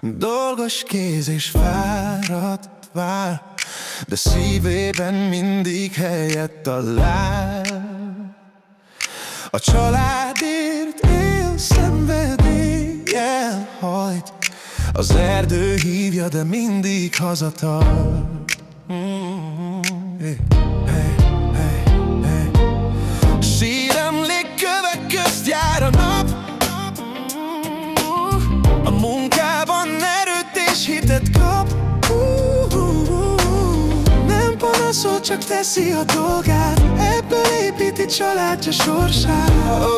Dolgos kéz és fáradt vár, de szívében mindig helyet talál. A családért él, szenvedéllyel hajt, az erdő hívja, de mindig hazatart. Síremlékkövek közt jár a nap, a munkában erőt és hitet kap. Nem panaszol, csak teszi a dolgát, ebből építi családja sorsát.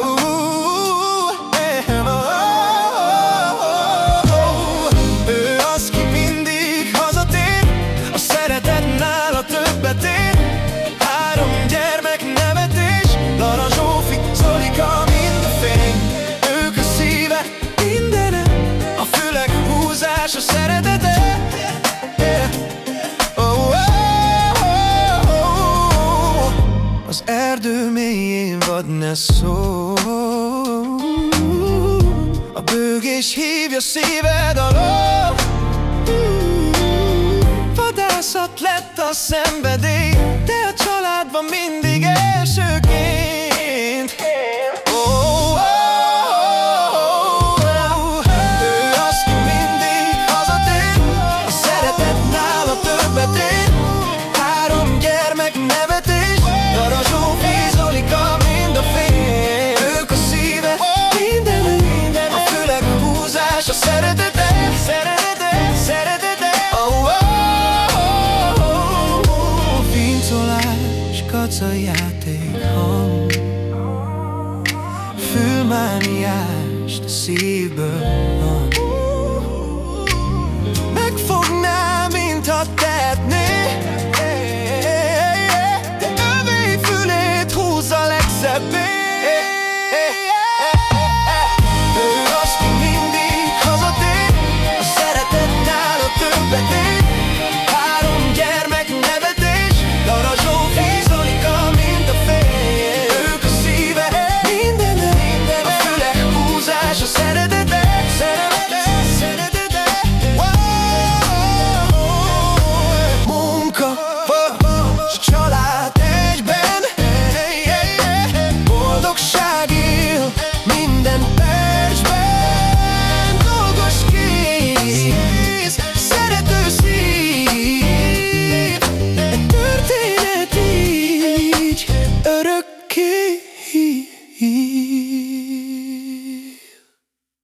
Ő az, ki mindig hazatér, a szeretet nála többet ér. 3 gyermek nevetés, Lara, Zsófi, Zolika, mind a fény. Ők a szíve, mindene, a fülek húzás, a szeretete. Az erdő mélyén vad ne szól, a bőgés hívja szíved alól. Vadászat lett a szenvedély, de a családban mindig elsőként.